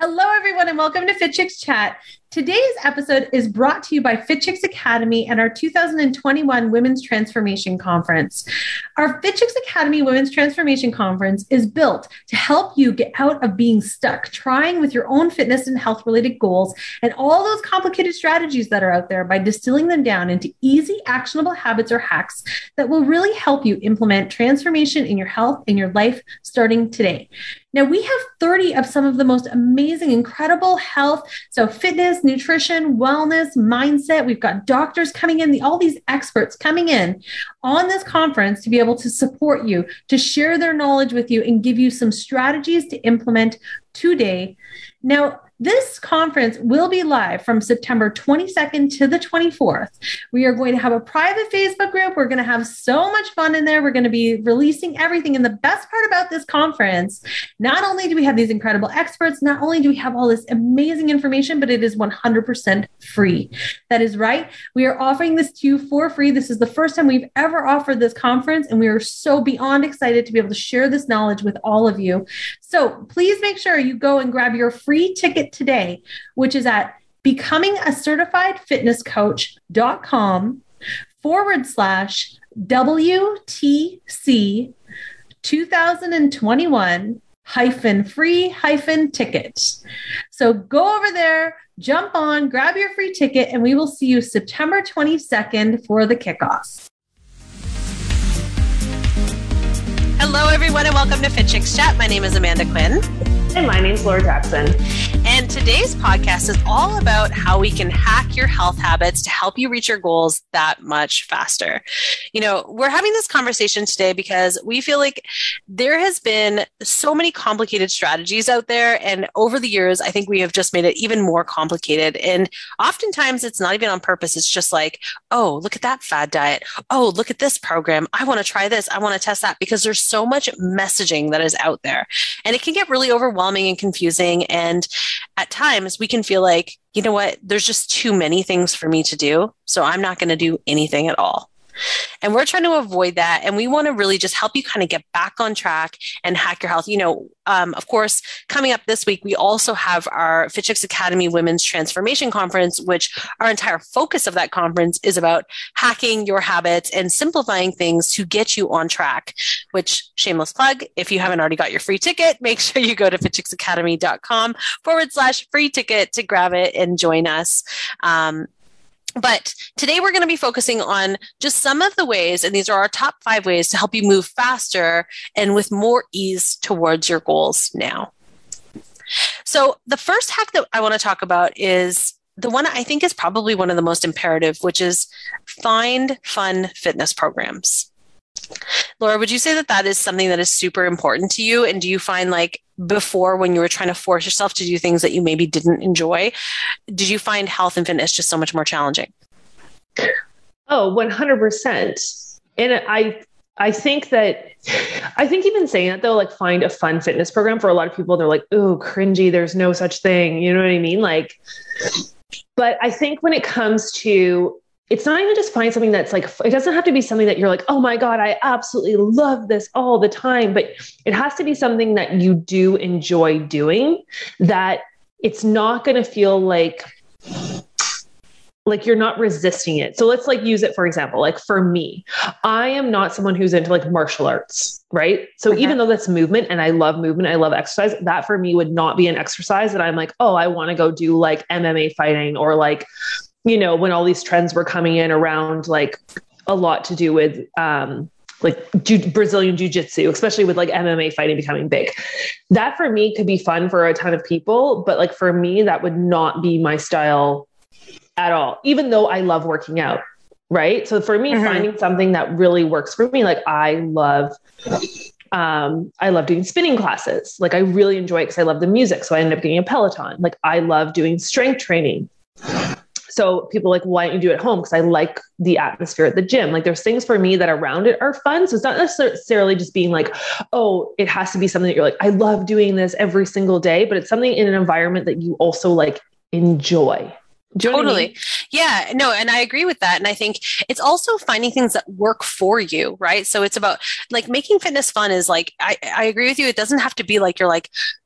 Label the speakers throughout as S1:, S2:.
S1: Hello, everyone, and welcome to Fit Chicks Chat. Today's episode is brought to you by Fit Chicks Academy and our 2021 Women's Transformation Conference. Our Fit Chicks Academy Women's Transformation Conference is built to help you get out of being stuck, trying with your own fitness and health-related goals and all those complicated strategies that are out there by distilling them down into easy, actionable habits or hacks that will really help you implement transformation in your health and your life starting today. Now, we have 30 of some of the most amazing, incredible health, so fitness, nutrition, wellness, mindset. We've got doctors coming in, all these experts coming in on this conference to be able to support you, to share their knowledge with you and give you some strategies to implement today. Now, this conference will be live from September 22nd to the 24th. We are going to have a private Facebook group. We're going to have so much fun in there. We're going to be releasing everything. And the best part about this conference, not only do we have these incredible experts, not only do we have all this amazing information, but it is 100% free. That is right. We are offering this to you for free. This is the first time we've ever offered this conference, and we are so beyond excited to be able to share this knowledge with all of you. So please make sure you go and grab your free ticket today, which is at becomingacertifiedfitnesscoach.com/WTC 2021 free ticket. So go over there, jump on, grab your free ticket, and we will see you September 22nd for the kickoff.
S2: Hello, everyone, and welcome to Fit Chicks Chat. My name is Amanda Quinn.
S3: And my name is Laura Jackson.
S2: And today's podcast is all about how we can hack your health habits to help you reach your goals that much faster. You know, we're having this conversation today because we feel like there has been so many complicated strategies out there. And over the years, I think we have just made it even more complicated. And oftentimes it's not even on purpose. It's just like, oh, look at that fad diet. Oh, look at this program. I want to try this. I want to test that, because there's so much messaging that is out there. And it can get really overwhelming and confusing. And at times we can feel like, you know what, there's just too many things for me to do, so I'm not going to do anything at all. And we're trying to avoid that. And we want to really just help you kind of get back on track and hack your health. You know, of course, coming up this week, we also have our Fit Chicks Academy Women's Transformation Conference, which our entire focus of that conference is about hacking your habits and simplifying things to get you on track, which, shameless plug, if you haven't already got your free ticket, make sure you go to fitchicksacademy.com/free ticket to grab it and join us. But today we're going to be focusing on just some of the ways, and these are our top 5 ways to help you move faster and with more ease towards your goals now. So the first hack that I want to talk about is the one I think is probably one of the most imperative, which is find fun fitness programs. Laura, would you say that that is something that is super important to you? And do you find, like, before, when you were trying to force yourself to do things that you maybe didn't enjoy, did you find health and fitness just so much more challenging?
S3: Oh, 100%. And I think even saying that, though, like, find a fun fitness program, for a lot of people, they're like, oh, cringy, there's no such thing. You know what I mean? Like, but I think when it comes to, it's not even just find something that's like, it doesn't have to be something that you're like, oh my God, I absolutely love this all the time. But it has to be something that you do enjoy doing, that it's not going to feel like you're not resisting it. So let's like use it, for example, like for me, I am not someone who's into like martial arts, right? So even though that's movement and I love movement, I love exercise, that for me would not be an exercise that I'm like, oh, I want to go do like MMA fighting, or like, you know, when all these trends were coming in around like a lot to do with Brazilian jiu-jitsu, especially with like MMA fighting becoming big. That for me could be fun for a ton of people, but like for me, that would not be my style at all, even though I love working out. Right. So for me, finding something that really works for me, like I love doing spinning classes. Like I really enjoy it because I love the music. So I ended up getting a Peloton. Like I love doing strength training. So people are like, why don't you do it at home? Because I like the atmosphere at the gym. Like there's things for me that around it are fun. So it's not necessarily just being like, oh, it has to be something that you're like, I love doing this every single day, but it's something in an environment that you also like enjoy.
S2: Totally. Yeah, no, and I agree with that. And I think it's also finding things that work for you, right? So it's about like making fitness fun is like, I agree with you. It doesn't have to be like, you're like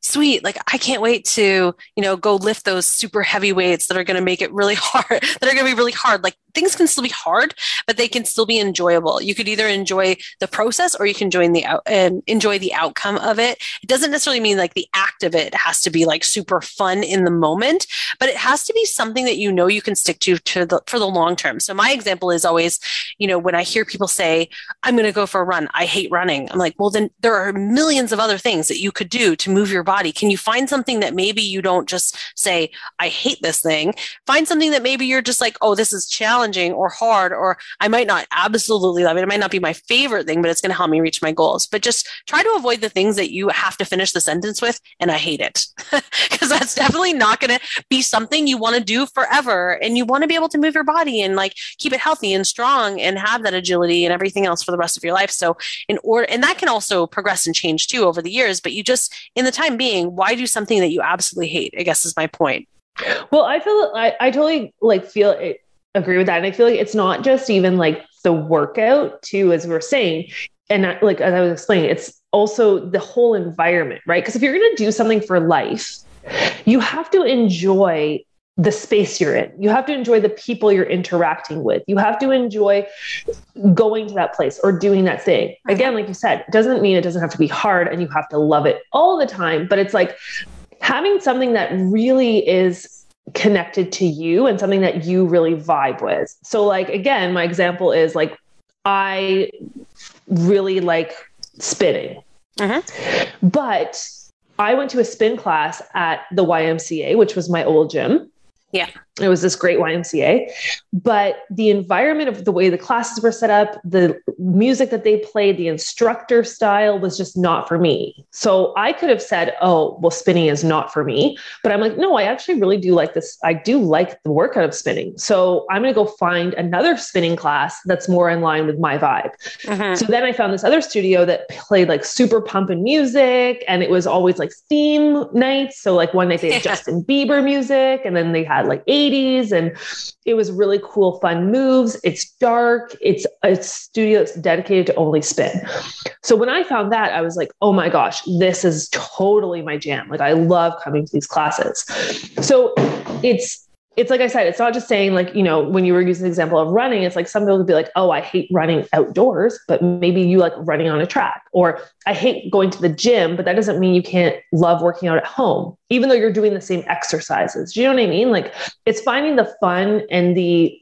S2: sweet, like I can't wait to, go lift those super heavy weights that are going to make it really hard, that are going to be really hard. Like things can still be hard, but they can still be enjoyable. You could either enjoy the process or you can enjoy the outcome of it. It doesn't necessarily mean like the act of it has to be like super fun in the moment, but it has to be something that you can stick to for the long term. So my example is always, when I hear people say, I'm going to go for a run, I hate running. I'm like, well, then there are millions of other things that you could do to move your body. Can you find something that maybe you don't just say, I hate this thing? Find something that maybe you're just like, oh, this is challenging or hard, or I might not absolutely love it. It might not be my favorite thing, but it's going to help me reach my goals. But just try to avoid the things that you have to finish the sentence with, and I hate it. Because that's definitely not going to be something you want to do forever. And you want to be able to move your body and like keep it healthy and strong and have that agility and everything else for the rest of your life. So and that can also progress and change too over the years, but you just, in the time being, why do something that you absolutely hate, I guess is my point.
S3: Well, I feel I totally agree with that. And I feel like it's not just even like the workout too, as we're saying. And like, as I was explaining, it's also the whole environment, right? Because if you're going to do something for life, you have to enjoy the space you're in. You have to enjoy the people you're interacting with. You have to enjoy going to that place or doing that thing. Again, like you said, it doesn't mean it doesn't have to be hard and you have to love it all the time, but it's like having something that really is connected to you and something that you really vibe with. So like, again, my example is like, I really like spinning, but I went to a spin class at the YMCA, which was my old gym.
S2: Yeah.
S3: It was this great YMCA, but the environment of the way the classes were set up, the music that they played, the instructor style was just not for me. So I could have said, oh, well, spinning is not for me, but I'm like, no, I actually really do like this. I do like the workout of spinning. So I'm going to go find another spinning class that's more in line with my vibe. So then I found this other studio that played like super pumping music, and it was always like theme nights. So like one night they had Justin Bieber music, and then they had like 80s, and it was really cool, fun moves. It's dark. It's a studio that's dedicated to only spin. So when I found that, I was like, oh my gosh, this is totally my jam. Like I love coming to these classes. So it's like I said, it's not just saying like, when you were using the example of running, it's like some people would be like, oh, I hate running outdoors, but maybe you like running on a track, or I hate going to the gym, but that doesn't mean you can't love working out at home, even though you're doing the same exercises. Do you know what I mean? Like it's finding the fun and the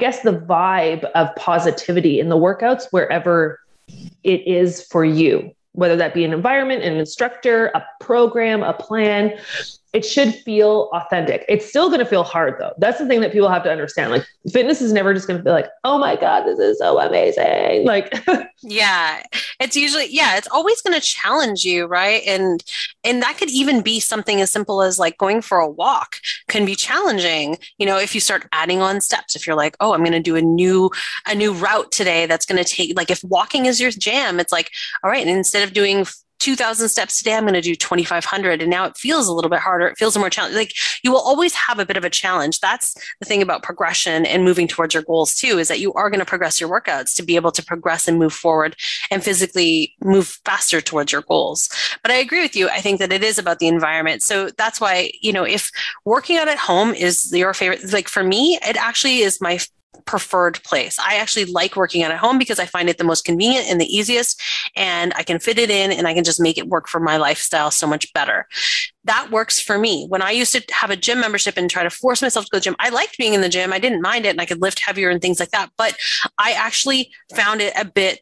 S3: vibe of positivity in the workouts, wherever it is for you, whether that be an environment, an instructor, a program, a plan. It should feel authentic. It's still going to feel hard though. That's the thing that people have to understand. Like fitness is never just going to be like, oh my God, this is so amazing. Like,
S2: yeah, it's always going to challenge you. Right. And that could even be something as simple as like going for a walk can be challenging. If you start adding on steps, if you're like, oh, I'm going to do a new route today, that's going to take, like if walking is your jam, it's like, all right. And instead of doing 2,000 steps today, I'm going to do 2,500. And now it feels a little bit harder. It feels more challenging. Like you will always have a bit of a challenge. That's the thing about progression and moving towards your goals too, is that you are going to progress your workouts to be able to progress and move forward and physically move faster towards your goals. But I agree with you. I think that it is about the environment. So that's why, if working out at home is your favorite, like for me, it actually is my preferred place. I actually like working out at home because I find it the most convenient and the easiest, and I can fit it in and I can just make it work for my lifestyle so much better. That works for me. When I used to have a gym membership and try to force myself to go to the gym, I liked being in the gym. I didn't mind it and I could lift heavier and things like that. But I actually found it a bit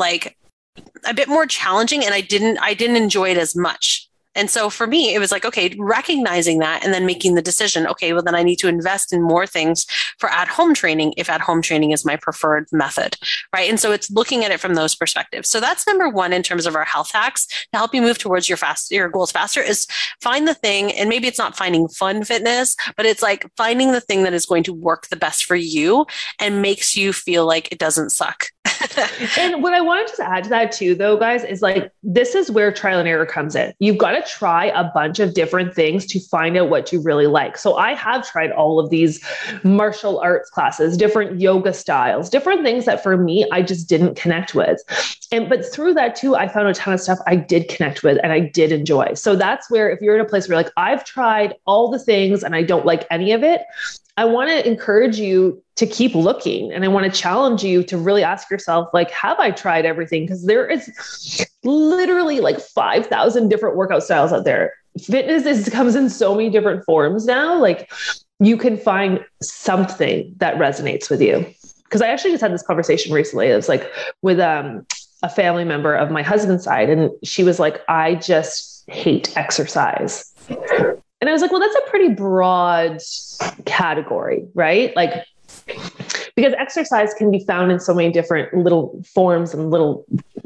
S2: more challenging, and I didn't enjoy it as much. And so for me, it was like, okay, recognizing that and then making the decision, okay, well, then I need to invest in more things for at-home training if at-home training is my preferred method, right? And so it's looking at it from those perspectives. So that's number one in terms of our health hacks to help you move towards your goals faster is find the thing, and maybe it's not finding fun fitness, but it's like finding the thing that is going to work the best for you and makes you feel like it doesn't suck.
S3: And what I wanted to add to that too, though, guys, is like, this is where trial and error comes in. You've got to to try a bunch of different things to find out what you really like. So I have tried all of these martial arts classes, different yoga styles, different things that for me, I just didn't connect with. But through that too, I found a ton of stuff I did connect with and I did enjoy. So that's where, if you're in a place where like, I've tried all the things and I don't like any of it, I want to encourage you to keep looking. And I want to challenge you to really ask yourself, like, have I tried everything? Because there is literally like 5,000 different workout styles out there. Fitness comes in so many different forms now. Like, you can find something that resonates with you. Because I actually just had this conversation recently. It was like with a family member of my husband's side. And she was like, I just hate exercise. And I was like, well, that's a pretty broad category, right? Like, because exercise can be found in so many different little forms and little,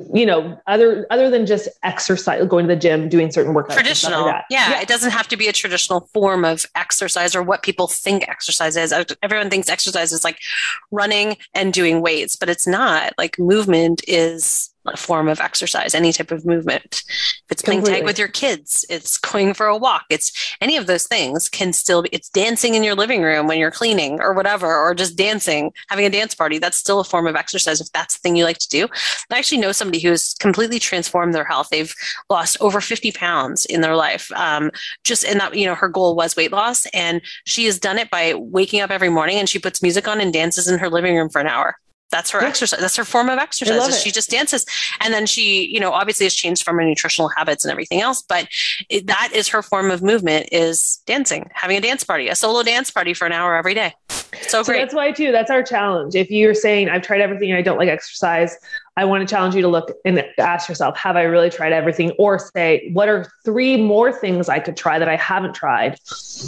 S3: other than just exercise, going to the gym, doing certain workouts.
S2: Traditional.
S3: Like
S2: yeah. It doesn't have to be a traditional form of exercise or what people think exercise is. Everyone thinks exercise is like running and doing weights, but it's not. Like, movement is a form of exercise, any type of movement. If it's playing tag with your kids, it's going for a walk, it's any of those things can still be, it's dancing in your living room when you're cleaning or whatever, or just dancing, having a dance party. That's still a form of exercise if that's the thing you like to do. I actually know somebody who's completely transformed their health. They've lost over 50 pounds in their life. Just in that, her goal was weight loss, and she has done it by waking up every morning and she puts music on and dances in her living room for an hour. That's her exercise. That's her form of exercise. She just dances. And then she, obviously has changed from her nutritional habits and everything else, but that is her form of movement, is dancing, having a dance party, a solo dance party for an hour every day. So great.
S3: That's why too, that's our challenge. If you're saying I've tried everything and I don't like exercise, I want to challenge you to look and ask yourself, have I really tried everything? Or say, what are 3 more things I could try that I haven't tried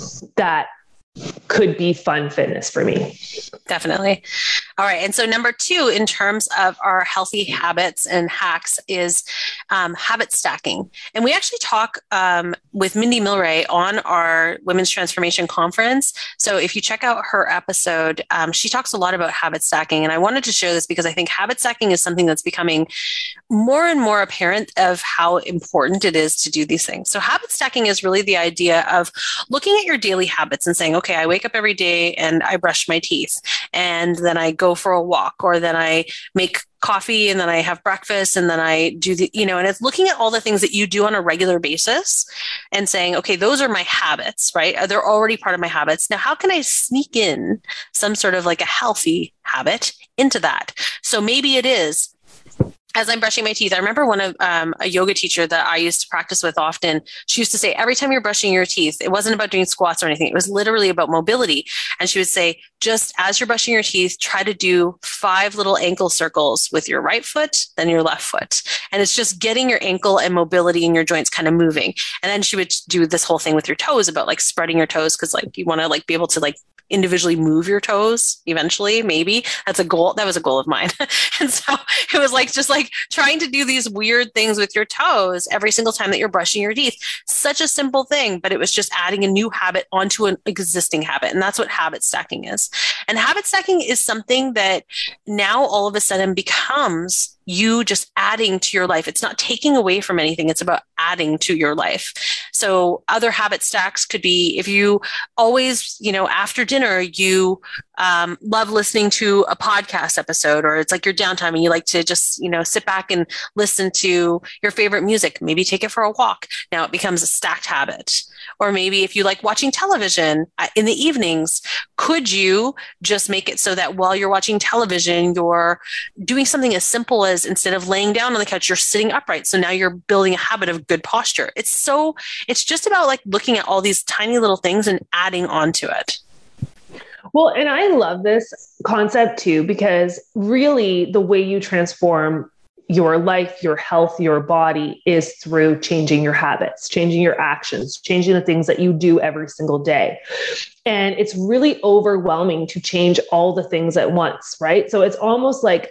S3: that could be fun fitness for me?
S2: Definitely. All right. And so number 2, in terms of our healthy habits and hacks, is habit stacking. And we actually talk with Mindy Milray on our Women's Transformation Conference. So if you check out her episode, she talks a lot about habit stacking. And I wanted to share this because I think habit stacking is something that's becoming more and more apparent of how important it is to do these things. So habit stacking is really the idea of looking at your daily habits and saying, okay, I wake up every day and I brush my teeth, and then I go for a walk, or then I make coffee, and then I have breakfast, and then I do and it's looking at all the things that you do on a regular basis and saying, okay, those are my habits, right? They're already part of my habits. Now, how can I sneak in some sort of like a healthy habit into that? So maybe it is, as I'm brushing my teeth, I remember one of a yoga teacher that I used to practice with often. She used to say, every time you're brushing your teeth, it wasn't about doing squats or anything. It was literally about mobility. And she would say, just as you're brushing your teeth, try to do 5 little ankle circles with your right foot, then your left foot. And it's just getting your ankle and mobility in your joints kind of moving. And then she would do this whole thing with your toes about like spreading your toes, because like you want to like be able to like individually move your toes eventually. Maybe that's a goal. That was a goal of mine. And so it was like, just like trying to do these weird things with your toes every single time that you're brushing your teeth. Such a simple thing, but it was just adding a new habit onto an existing habit. And that's what habit stacking is. And habit stacking is something that now all of a sudden becomes you just adding to your life. It's not taking away from anything. It's about adding to your life. So other habit stacks could be, if you always, after dinner, you love listening to a podcast episode, or it's like your downtime and you like to just, sit back and listen to your favorite music, maybe take it for a walk. Now it becomes a stacked habit. Or maybe if you like watching television in the evenings, could you just make it so that while you're watching television, you're doing something as simple as, instead of laying down on the couch, you're sitting upright. So now you're building a habit of good posture. It's just about like looking at all these tiny little things and adding on to it.
S3: Well, and I love this concept too, because really the way you transform your life, your health, your body is through changing your habits, changing your actions, changing the things that you do every single day. And it's really overwhelming to change all the things at once, right? So it's almost like,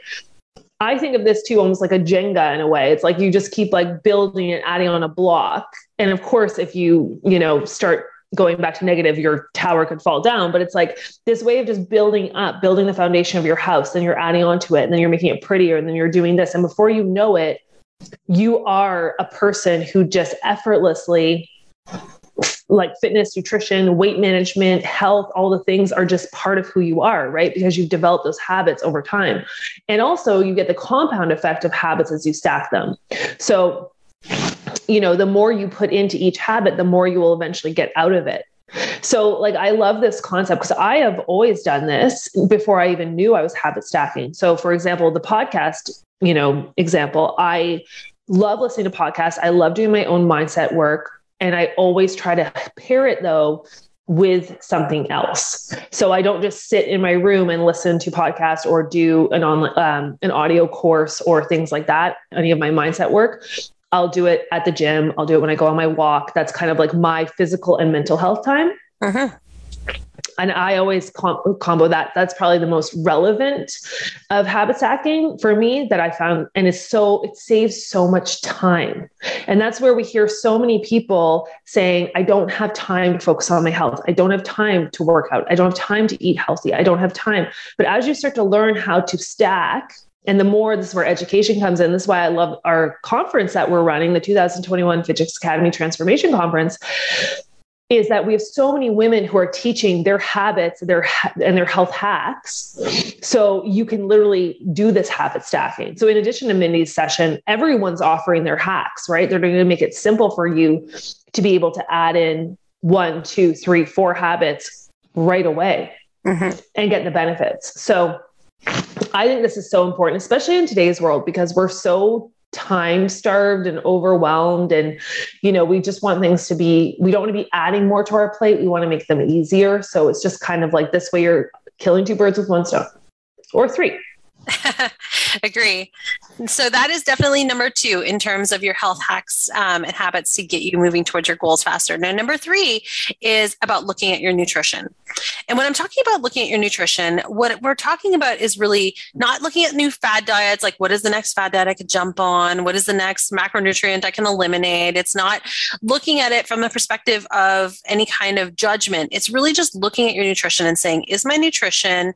S3: I think of this too, almost like a Jenga in a way. It's like you just keep like building and adding on a block. And of course, if you, start going back to negative, your tower could fall down. But it's like this way of just building the foundation of your house, then you're adding on to it, and then you're making it prettier, and then you're doing this. And before you know it, you are a person who just effortlessly, like fitness, nutrition, weight management, health, all the things are just part of who you are, right? Because you've developed those habits over time. And also you get the compound effect of habits as you stack them. So, the more you put into each habit, the more you will eventually get out of it. So like, I love this concept because I have always done this before I even knew I was habit stacking. So for example, the podcast, example, I love listening to podcasts. I love doing my own mindset work. And I always try to pair it though with something else. So I don't just sit in my room and listen to podcasts or do an audio course or things like that, any of my mindset work. I'll do it at the gym. I'll do it when I go on my walk. That's kind of like my physical and mental health time. Uh-huh. And I always combo that. That's probably the most relevant of habit stacking for me that I found. And it saves so much time. And that's where we hear so many people saying, I don't have time to focus on my health. I don't have time to work out. I don't have time to eat healthy. I don't have time. But as you start to learn how to stack, and the more, this is where education comes in. This is why I love our conference that we're running, the 2021 Fit Chicks Academy Transformation Conference, is that we have so many women who are teaching their habits, and their health hacks. So you can literally do this habit stacking. So in addition to Mindy's session, everyone's offering their hacks, right? They're going to make it simple for you to be able to add in 1, 2, 3, 4 habits right away and get the benefits. So I think this is so important, especially in today's world, because we're so time starved and overwhelmed. And, we just want things we don't want to be adding more to our plate. We want to make them easier. So it's just kind of like this way you're killing 2 birds with 1 stone, or 3.
S2: Agree. So that is definitely number 2 in terms of your health hacks and habits to get you moving towards your goals faster. Now, number 3 is about looking at your nutrition. And when I'm talking about looking at your nutrition, what we're talking about is really not looking at new fad diets, like what is the next fad diet I could jump on? What is the next macronutrient I can eliminate? It's not looking at it from the perspective of any kind of judgment. It's really just looking at your nutrition and saying, is my nutrition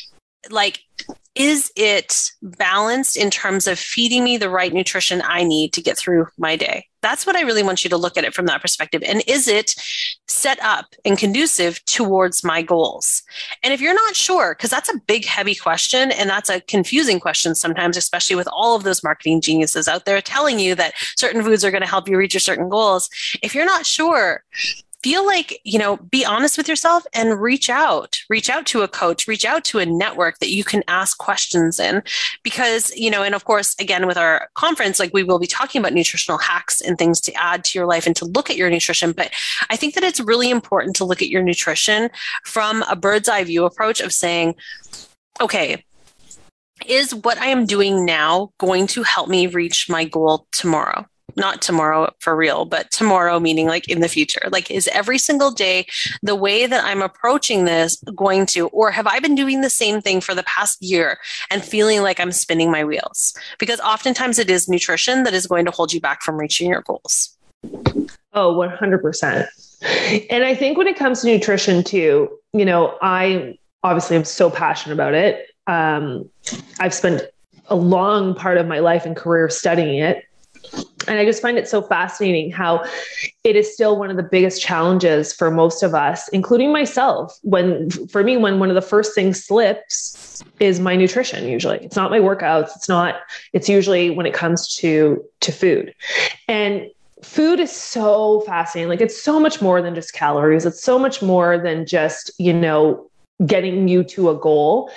S2: is it balanced in terms of feeding me the right nutrition I need to get through my day? That's what I really want you to look at it from that perspective. And is it set up and conducive towards my goals? And if you're not sure, because that's a big, heavy question, and that's a confusing question sometimes, especially with all of those marketing geniuses out there telling you that certain foods are going to help you reach your certain goals. If you're not sure, feel like, be honest with yourself and reach out to a coach, reach out to a network that you can ask questions in, because, and of course, again, with our conference, we will be talking about nutritional hacks and things to add to your life and to look at your nutrition. But I think that it's really important to look at your nutrition from a bird's eye view approach of saying, okay, is what I am doing now going to help me reach my goal tomorrow? Not tomorrow for real, but tomorrow meaning in the future. Is every single day the way that I'm approaching this going to, or have I been doing the same thing for the past year and feeling like I'm spinning my wheels? Because oftentimes it is nutrition that is going to hold you back from reaching your goals.
S3: Oh, 100%. And I think when it comes to nutrition too, I obviously am so passionate about it. I've spent a long part of my life and career studying it. And I just find it so fascinating how it is still one of the biggest challenges for most of us, including myself. When one of the first things slips is my nutrition. Usually it's not my workouts. It's usually when it comes to food. And food is so fascinating. It's so much more than just calories. It's so much more than just, getting you to a goal.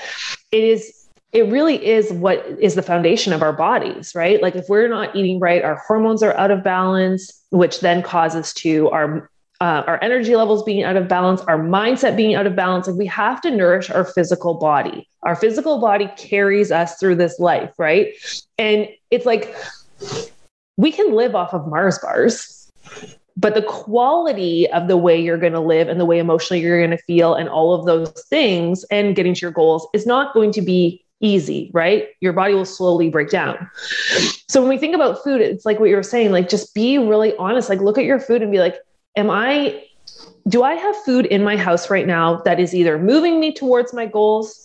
S3: It really is what is the foundation of our bodies, right? If we're not eating right, our hormones are out of balance, which then causes to our energy levels being out of balance, our mindset being out of balance. We have to nourish our physical body. Our physical body carries us through this life, right? And it's we can live off of Mars bars, but the quality of the way you're going to live and the way emotionally you're going to feel and all of those things and getting to your goals is not going to be easy, right? Your body will slowly break down. So when we think about food, it's like what you were saying, just be really honest, look at your food and be like, do I have food in my house right now that is either moving me towards my goals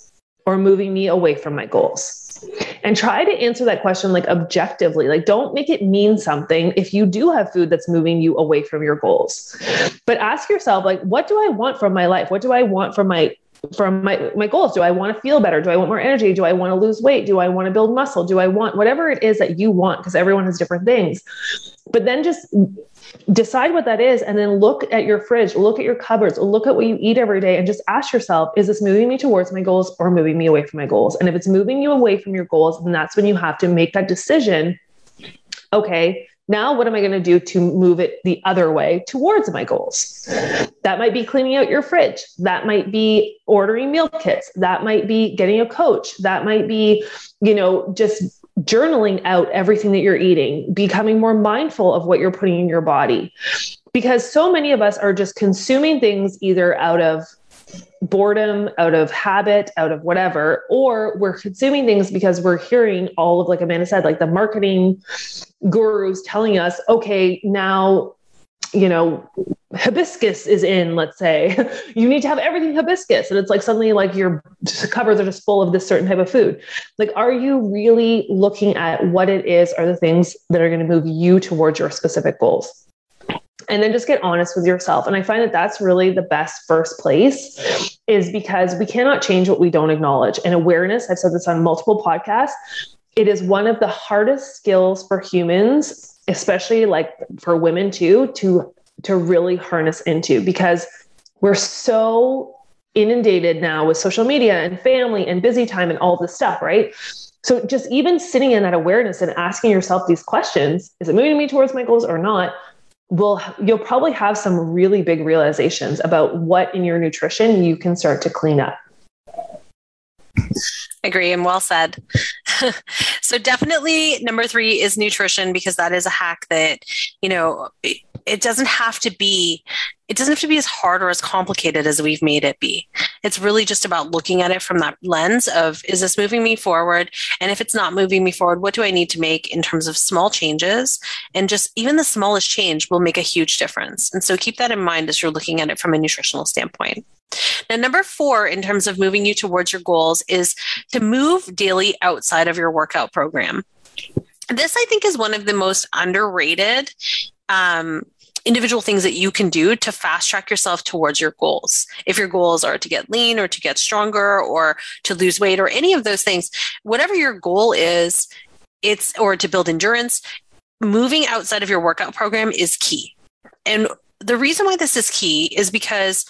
S3: or moving me away from my goals? And try to answer that question like objectively. Like, don't make it mean something if you do have food that's moving you away from your goals. But ask yourself, like, what do I want from my life? What do I want from my goals? Do I want to feel better? Do I want more energy? Do I want to lose weight? Do I want to build muscle? Do I want whatever it is that you want? Because everyone has different things. But then just decide what that is, and then look at your fridge, look at your cupboards, look at what you eat every day, and just ask yourself, is this moving me towards my goals or moving me away from my goals? And if it's moving you away from your goals, then that's when you have to make that decision. Okay, now what am I going to do to move it the other way towards my goals? That might be cleaning out your fridge. That might be ordering meal kits. That might be getting a coach. That might be, just journaling out everything that you're eating, becoming more mindful of what you're putting in your body. Because so many of us are just consuming things either out of boredom, out of habit, out of whatever, or we're consuming things because we're hearing all of, like Amanda said, like the marketing gurus telling us, okay, now, hibiscus is in, let's say, you need to have everything hibiscus. And it's like suddenly like your cupboards are just full of this certain type of food. Like, are you really looking at what it is are the things that are going to move you towards your specific goals? And then just get honest with yourself. And I find that that's really the best first place, is because we cannot change what we don't acknowledge. And awareness, I've said this on multiple podcasts, it is one of the hardest skills for humans, especially like for women too, to really harness into, because we're so inundated now with social media and family and busy time and all this stuff, right? So just even sitting in that awareness and asking yourself these questions, is it moving me towards my goals or not? You'll probably have some really big realizations about what in your nutrition you can start to clean up.
S2: Agree, and well said. So definitely number 3 is nutrition, because that is a hack that, it doesn't have to be as hard or as complicated as we've made it be. It's really just about looking at it from that lens of, is this moving me forward? And if it's not moving me forward, what do I need to make in terms of small changes? And just even the smallest change will make a huge difference. And so keep that in mind as you're looking at it from a nutritional standpoint. Now, number 4, in terms of moving you towards your goals, is to move daily outside of your workout program. This, I think, is one of the most underrated individual things that you can do to fast track yourself towards your goals. If your goals are to get lean or to get stronger or to lose weight or any of those things, whatever your goal is, or to build endurance, moving outside of your workout program is key. And the reason why this is key is because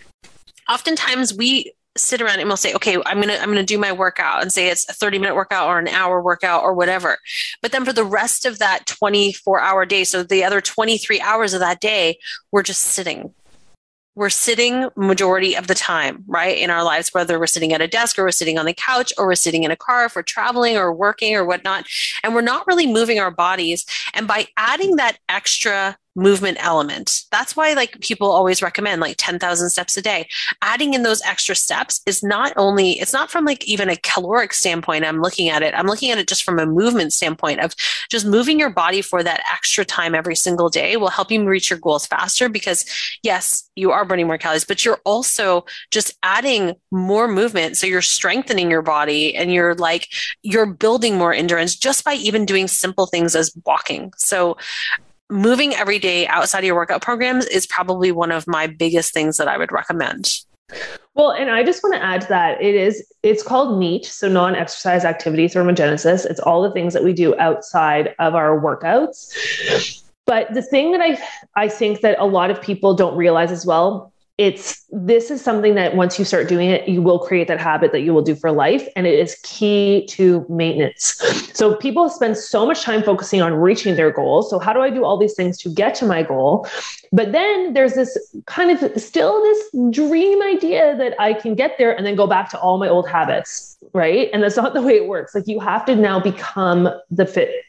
S2: oftentimes we sit around and we'll say, okay, I'm going to do my workout, and say it's a 30-minute workout or an hour workout or whatever. But then for the rest of that 24-hour day, so the other 23 hours of that day, we're just sitting. We're sitting majority of the time, right, in our lives, whether we're sitting at a desk or we're sitting on the couch or we're sitting in a car, if we're traveling or working or whatnot, and we're not really moving our bodies. And by adding that extra movement element, that's why like people always recommend like 10,000 steps a day. Adding in those extra steps is it's not from like even a caloric standpoint. I'm looking at it just from a movement standpoint of just moving your body for that extra time every single day will help you reach your goals faster, because yes, you are burning more calories, but you're also just adding more movement. So you're strengthening your body and you're building more endurance just by even doing simple things as walking. So moving every day outside of your workout programs is probably one of my biggest things that I would recommend.
S3: Well, and I just want to add to that it's called NEAT, so non-exercise activity thermogenesis. It's all the things that we do outside of our workouts. But the thing that I think that a lot of people don't realize as well, this is something that once you start doing it, you will create that habit that you will do for life. And it is key to maintenance. So people spend so much time focusing on reaching their goals. So how do I do all these things to get to my goal? But then there's this kind of still this dream idea that I can get there and then go back to all my old habits, right? And that's not the way it works. Like, you have to now become the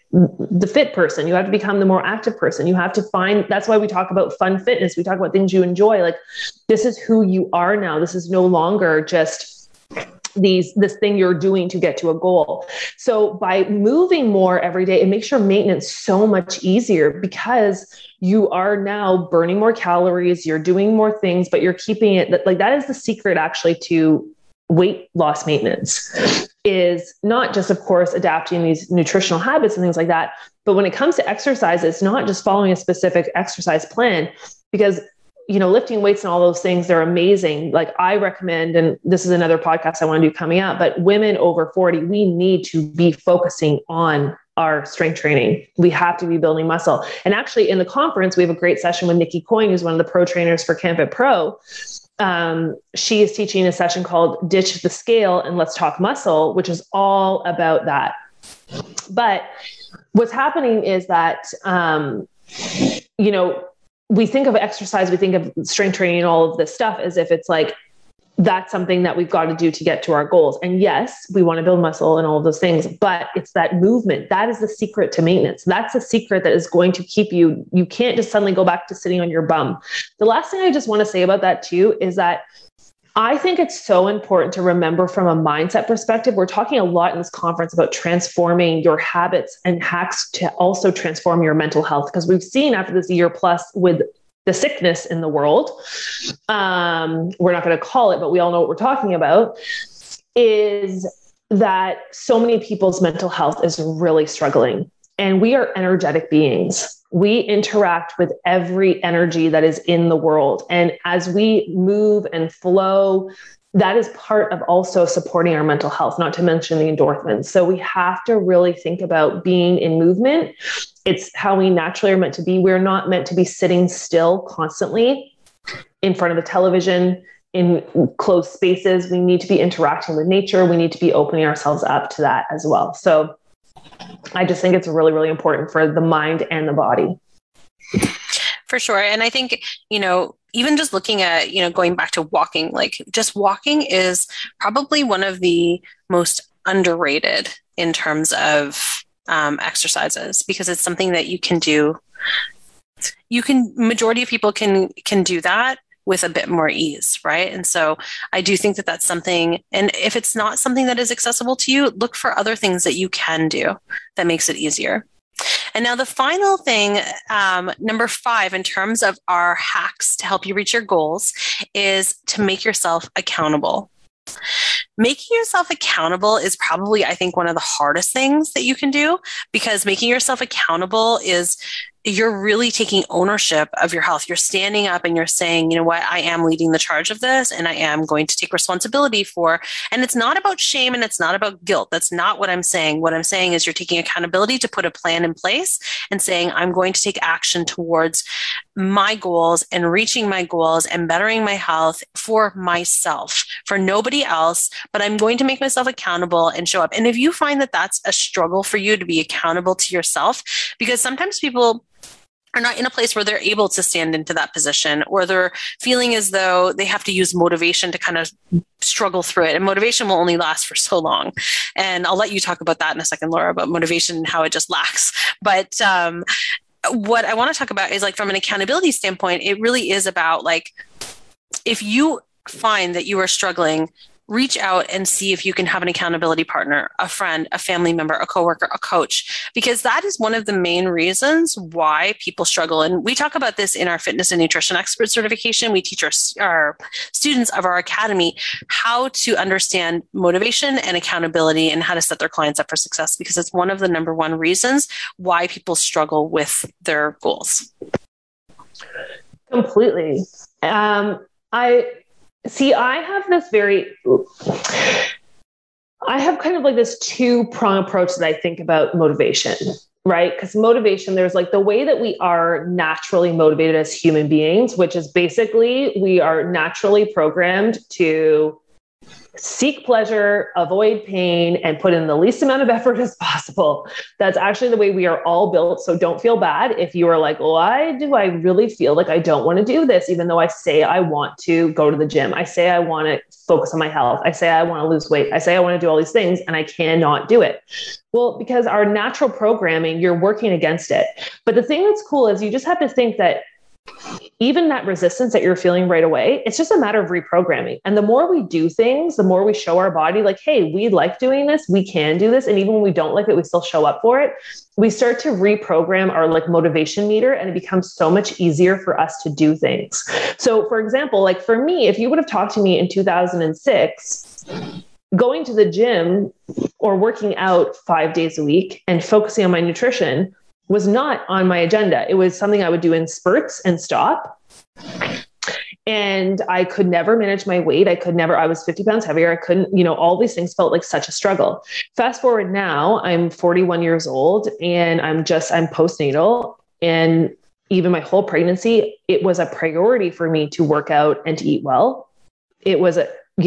S3: fit person. You have to become the more active person. You have to that's why we talk about fun fitness. We talk about things you enjoy. Like, this is who you are now. This is no longer just this thing you're doing to get to a goal. So by moving more every day, it makes your maintenance so much easier, because you are now burning more calories, you're doing more things, but you're keeping it that is the secret actually to weight loss maintenance is not just, of course, adapting these nutritional habits and things like that. But when it comes to exercise, it's not just following a specific exercise plan, because lifting weights and all those things, they're amazing. Like I recommend, and this is another podcast I want to do coming up, but women over 40, we need to be focusing on our strength training. We have to be building muscle. And actually in the conference, we have a great session with Nikki Coyne, who's one of the pro trainers for CanFit Pro. She is teaching a session called Ditch the Scale and Let's Talk Muscle, which is all about that. But what's happening is that, we think of exercise, we think of strength training and all of this stuff as if it's like, that's something that we've got to do to get to our goals. And yes, we want to build muscle and all of those things, but it's that movement. That is the secret to maintenance. That's the secret that is going to keep you. You can't just suddenly go back to sitting on your bum. The last thing I just want to say about that too, is that I think it's so important to remember from a mindset perspective. We're talking a lot in this conference about transforming your habits and hacks to also transform your mental health. Because we've seen after this year plus with the sickness in the world, we're not going to call it, but we all know what we're talking about, is that so many people's mental health is really struggling. And we are energetic beings. We interact with every energy that is in the world. And as we move and flow, that is part of also supporting our mental health, not to mention the endorphins. So we have to really think about being in movement. It's how we naturally are meant to be. We're not meant to be sitting still constantly in front of the television in closed spaces. We need to be interacting with nature. We need to be opening ourselves up to that as well. So I just think it's really, really important for the mind and the body.
S2: For sure. And I think, even just looking at, going back to walking, like just walking is probably one of the most underrated in terms of exercises, because it's something that you can do. Majority of people can do that with a bit more ease, right? And so I do think that that's something, and if it's not something that is accessible to you, look for other things that you can do that makes it easier. And now the final thing, number 5, in terms of our hacks to help you reach your goals, is to make yourself accountable. Making yourself accountable is probably, I think, one of the hardest things that you can do, because making yourself accountable is you're really taking ownership of your health. You're standing up and you're saying, you know what, I am leading the charge of this and I am going to take responsibility for, and it's not about shame and it's not about guilt. That's not what I'm saying. What I'm saying is you're taking accountability to put a plan in place and saying, I'm going to take action towards my goals and reaching my goals and bettering my health for myself, for nobody else, but I'm going to make myself accountable and show up. And if you find that that's a struggle for you to be accountable to yourself, because sometimes people are not in a place where they're able to stand into that position, or they're feeling as though they have to use motivation to kind of struggle through it. And motivation will only last for so long. And I'll let you talk about that in a second, Laura, about motivation and how it just lacks. But what I want to talk about is, like, from an accountability standpoint, it really is about, like, if you find that you are struggling, reach out and see if you can have an accountability partner, a friend, a family member, a coworker, a coach, because that is one of the main reasons why people struggle. And we talk about this in our fitness and nutrition expert certification. We teach our students of our academy how to understand motivation and accountability and how to set their clients up for success, because it's one of the number one reasons why people struggle with their goals.
S3: Completely. I have kind of like this 2-prong approach that I think about motivation, right? Because motivation, there's like the way that we are naturally motivated as human beings, which is basically we are naturally programmed to seek pleasure, avoid pain, and put in the least amount of effort as possible. That's actually the way we are all built. So don't feel bad if you are like, why do I really feel like I don't want to do this? Even though I say I want to go to the gym. I say I want to focus on my health. I say I want to lose weight. I say I want to do all these things and I cannot do it. Well, because our natural programming, you're working against it. But the thing that's cool is you just have to think that even that resistance that you're feeling right away, it's just a matter of reprogramming. And the more we do things, the more we show our body like, hey, we like doing this, we can do this. And even when we don't like it, we still show up for it. We start to reprogram our like motivation meter, and it becomes so much easier for us to do things. So for example, like for me, if you would have talked to me in 2006, going to the gym or working out 5 days a week and focusing on my nutrition was not on my agenda. It was something I would do in spurts and stop. And I could never manage my weight. I was 50 pounds heavier. I couldn't, all these things felt like such a struggle. Fast forward now, I'm 41 years old and I'm postnatal. And even my whole pregnancy, it was a priority for me to work out and to eat well. It was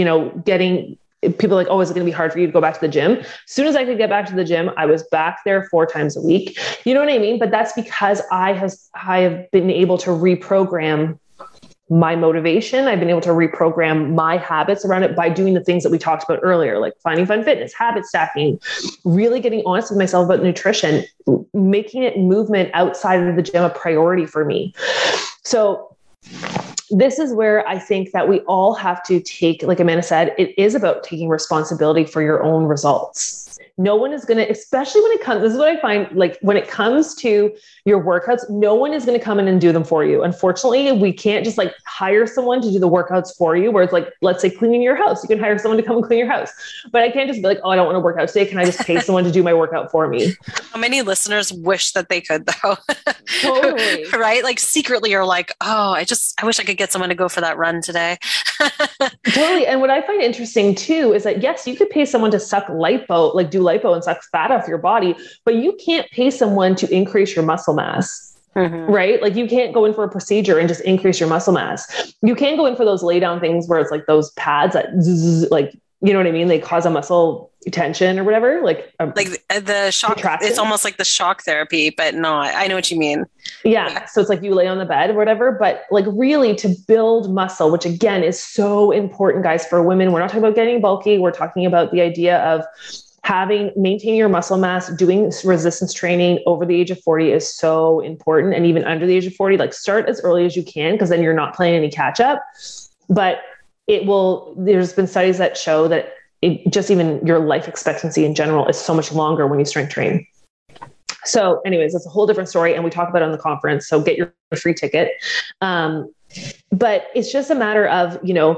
S3: people are like, oh, is it going to be hard for you to go back to the gym? As soon as I could get back to the gym, I was back there 4 times a week. You know what I mean? But that's because I have been able to reprogram my motivation. I've been able to reprogram my habits around it by doing the things that we talked about earlier, like finding fun fitness, habit stacking, really getting honest with myself about nutrition, making it movement outside of the gym a priority for me. So this is where I think that we all have to take, like Amanda said, it is about taking responsibility for your own results. No one is going to, especially when it comes, this is what I find, like when it comes to your workouts, no one is going to come in and do them for you. Unfortunately, we can't just like hire someone to do the workouts for you, where it's like, let's say cleaning your house. You can hire someone to come and clean your house, but I can't just be like, oh, I don't want to work out today. Can I just pay someone to do my workout for me?
S2: How many listeners wish that they could though?
S3: Totally.
S2: Right? Like secretly you're like, oh, I wish I could get someone to go for that run today.
S3: Totally. And what I find interesting too, is that yes, you could pay someone to suck lipo, like do lipo and suck fat off your body, but you can't pay someone to increase your muscle mass, right? Like you can't go in for a procedure and just increase your muscle mass. You can go in for those lay down things where it's like those pads that like, you know what I mean? They cause a muscle tension or whatever, like
S2: the shock.
S3: contraction.
S2: It's almost like the shock therapy, but not, I know what you mean.
S3: Yeah. So it's like you lay on the bed or whatever, but like really to build muscle, which again is so important, guys, for women. We're not talking about getting bulky. We're talking about the idea of maintaining your muscle mass, doing resistance training over the age of 40 is so important. And even under the age of 40, like start as early as you can, because then you're not playing any catch up. But there's been studies that show that just even your life expectancy in general is so much longer when you strength train. So anyways, that's a whole different story. And we talk about it on the conference. So get your free ticket. But it's just a matter of,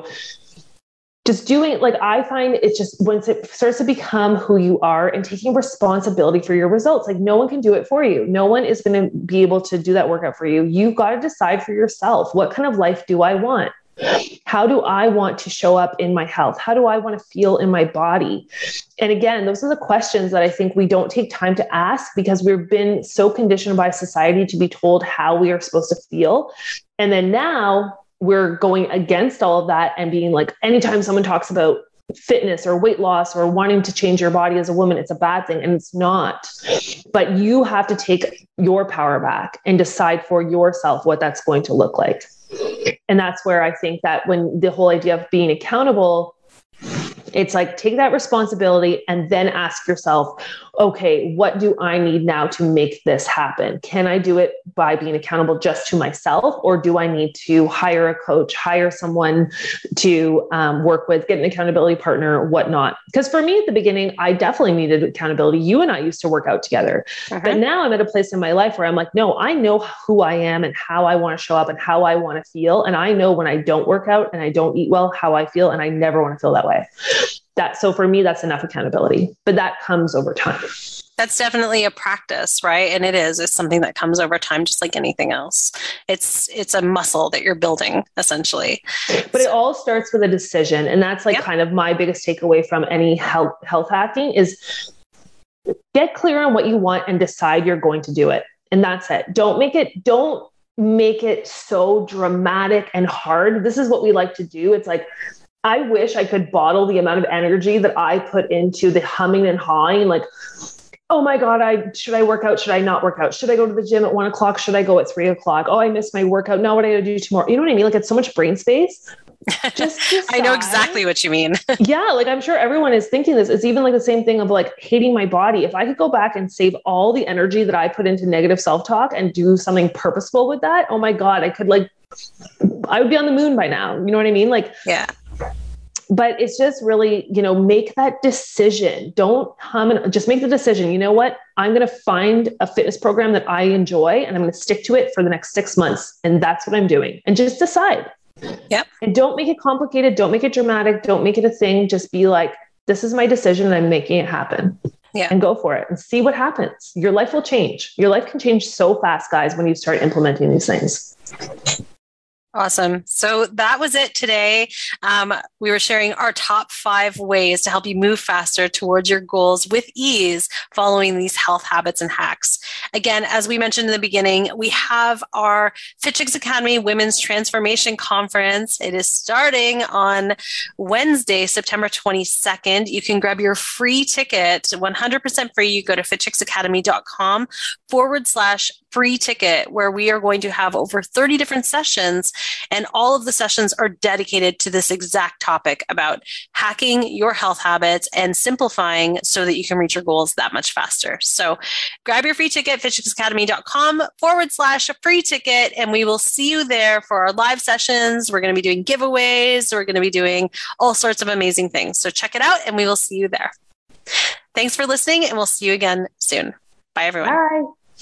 S3: just doing, like, I find it's just once it starts to become who you are and taking responsibility for your results, like no one can do it for you. No one is going to be able to do that workout for you. You've got to decide for yourself, what kind of life do I want? How do I want to show up in my health? How do I want to feel in my body? And again, those are the questions that I think we don't take time to ask because we've been so conditioned by society to be told how we are supposed to feel. And then now we're going against all of that and being like, anytime someone talks about fitness or weight loss or wanting to change your body as a woman, it's a bad thing. And it's not. But you have to take your power back and decide for yourself what that's going to look like. And that's where I think that when the whole idea of being accountable, it's like, take that responsibility and then ask yourself, okay, what do I need now to make this happen? Can I do it by being accountable just to myself? Or do I need to hire a coach, hire someone to work with, get an accountability partner, whatnot? Because for me at the beginning, I definitely needed accountability. You and I used to work out together. But now I'm at a place in my life where I'm like, no, I know who I am and how I want to show up and how I want to feel. And I know when I don't work out and I don't eat well, how I feel. And I never want to feel that way. So for me, that's enough accountability, but that comes over time.
S2: That's definitely a practice, right? And it's something that comes over time, just like anything else. It's a muscle that you're building essentially.
S3: But it all starts with a decision. And that's like kind of my biggest takeaway from any health hacking is get clear on what you want and decide you're going to do it. And that's it. Don't make it so dramatic and hard. This is what we like to do. It's like, I wish I could bottle the amount of energy that I put into the humming and hawing, like, oh my God, should I work out? Should I not work out? Should I go to the gym at 1:00? Should I go at 3:00? Oh, I missed my workout. Now what do I do tomorrow? You know what I mean? Like it's so much brain space Just decide.
S2: I know exactly what you mean.
S3: Yeah. Like, I'm sure everyone is thinking this. It's even like the same thing of like hating my body. If I could go back and save all the energy that I put into negative self-talk and do something purposeful with that, oh my God, I would be on the moon by now. You know what I mean? Like,
S2: yeah.
S3: But it's just really, make that decision. Don't just make the decision. You know what? I'm going to find a fitness program that I enjoy and I'm going to stick to it for the next 6 months. And that's what I'm doing. And just decide.
S2: Yep.
S3: And don't make it complicated. Don't make it dramatic. Don't make it a thing. Just be like, this is my decision and I'm making it happen.
S2: Yeah.
S3: And go for it and see what happens. Your life will change. Your life can change so fast, guys, when you start implementing these things.
S2: Awesome. So that was it today. We were sharing our top 5 ways to help you move faster towards your goals with ease following these health habits and hacks. Again, as we mentioned in the beginning, we have our Fit Chicks Academy Women's Transformation Conference. It is starting on Wednesday, September 22nd. You can grab your free ticket, 100% free. You go to fitchicksacademy.com/free ticket, where we are going to have over 30 different sessions. And all of the sessions are dedicated to this exact topic about hacking your health habits and simplifying so that you can reach your goals that much faster. So grab your free ticket, fitchicksacademy.com/free ticket, and we will see you there for our live sessions. We're going to be doing giveaways. We're going to be doing all sorts of amazing things. So check it out and we will see you there. Thanks for listening and we'll see you again soon. Bye, everyone.
S3: Bye.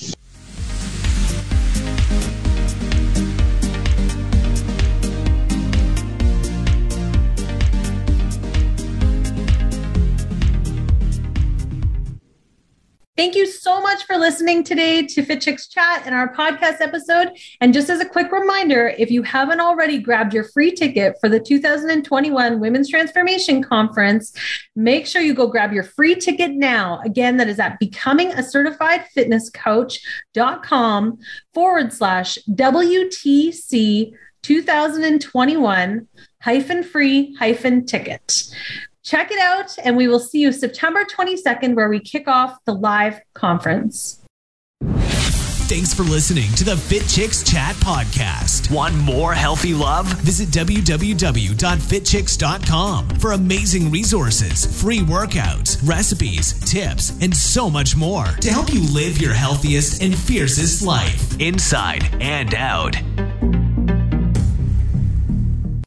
S1: Thank you so much for listening today to Fit Chicks Chat and our podcast episode. And just as a quick reminder, if you haven't already grabbed your free ticket for the 2021 Women's Transformation Conference, make sure you go grab your free ticket now. Again, that is at becomingacertifiedfitnesscoach.com/WTC 2021-free-ticket. Check it out, and we will see you September 22nd, where we kick off the live conference.
S4: Thanks for listening to the Fit Chicks Chat podcast. Want more healthy love? Visit www.fitchicks.com for amazing resources, free workouts, recipes, tips, and so much more to help you live your healthiest and fiercest life, inside and out.